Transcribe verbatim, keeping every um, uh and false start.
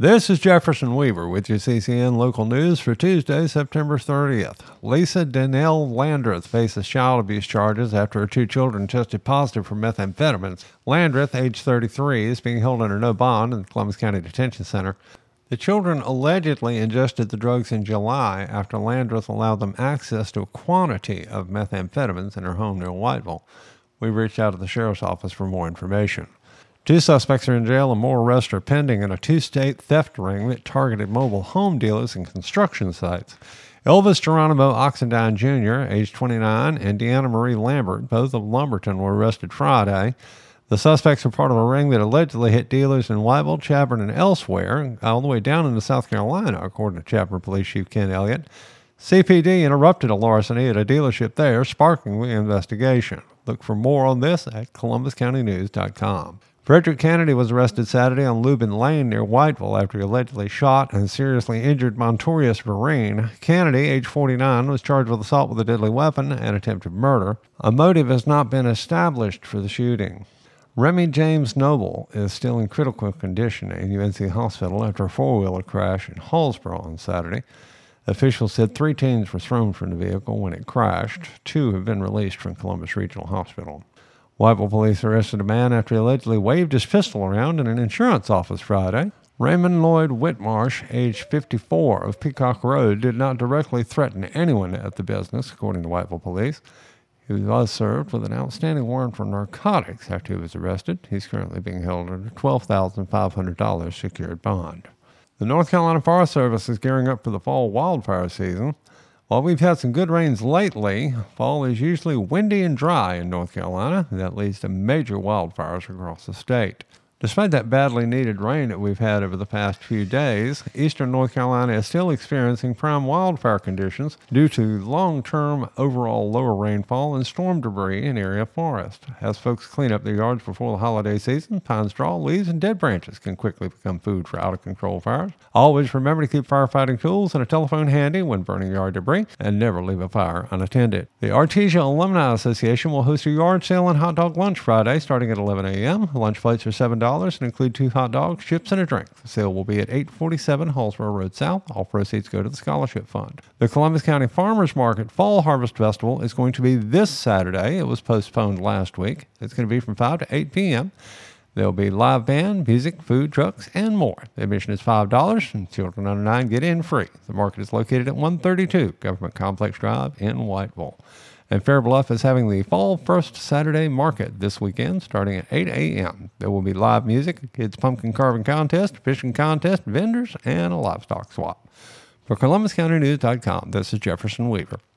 This is Jefferson Weaver with your C C N local news for Tuesday, September thirtieth. Lisa Danielle Landreth faces child abuse charges after her two children tested positive for methamphetamines. Landreth, age thirty-three, is being held under no bond in the Columbus County Detention Center. The children allegedly ingested the drugs in July after Landreth allowed them access to a quantity of methamphetamines in her home near Whiteville. We reached out to the sheriff's office for more information. Two suspects are in jail and more arrests are pending in a two-state theft ring that targeted mobile home dealers and construction sites. Elvis Geronimo Oxendine Junior, age twenty-nine, and Deanna Marie Lambert, both of Lumberton, were arrested Friday. The suspects are part of a ring that allegedly hit dealers in Whiteville, Chadbourn, and elsewhere, all the way down into South Carolina, according to Chadbourn Police Chief Ken Elliott. C P D interrupted a larceny at a dealership there, sparking the investigation. Look for more on this at columbus county news dot com. Frederick Kennedy was arrested Saturday on Lubin Lane near Whiteville after he allegedly shot and seriously injured Montorius Vereen. Kennedy, age forty-nine, was charged with assault with a deadly weapon and attempted murder. A motive has not been established for the shooting. Remy James Noble is still in critical condition at U N C Hospital after a four-wheeler crash in Hallsboro on Saturday. Officials said three teens were thrown from the vehicle when it crashed. Two have been released from Columbus Regional Hospital. Whiteville police arrested a man after he allegedly waved his pistol around in an insurance office Friday. Raymond Lloyd Whitmarsh, age fifty-four, of Peacock Road, did not directly threaten anyone at the business, according to Whiteville police. He was served with an outstanding warrant for narcotics after he was arrested. He's currently being held under twelve thousand five hundred dollars secured bond. The North Carolina Forest Service is gearing up for the fall wildfire season. While we've had some good rains lately, fall is usually windy and dry in North Carolina. That leads to major wildfires across the state. Despite that badly needed rain that we've had over the past few days, eastern North Carolina is still experiencing prime wildfire conditions due to long-term overall lower rainfall and storm debris in area forest. As folks clean up their yards before the holiday season, pine straw, leaves, and dead branches can quickly become food for out-of-control fires. Always remember to keep firefighting tools and a telephone handy when burning yard debris, and never leave a fire unattended. The Artesia Alumni Association will host a yard sale and hot dog lunch Friday starting at eleven a.m. Lunch plates are seven dollars. And include two hot dogs, chips, and a drink. The sale will be at eight forty-seven Hallsboro Road South. All proceeds go to the Scholarship Fund. The Columbus County Farmers Market Fall Harvest Festival is going to be this Saturday. It was postponed last week. It's going to be from five to eight p.m. There will be live band, music, food trucks, and more. The admission is five dollars, and children under nine get in free. The market is located at one thirty-two Government Complex Drive in Whiteville. And Fair Bluff is having the Fall First Saturday Market this weekend, starting at eight a.m. There will be live music, a kids' pumpkin carving contest, fishing contest, vendors, and a livestock swap. For columbus county news dot com, this is Jefferson Weaver.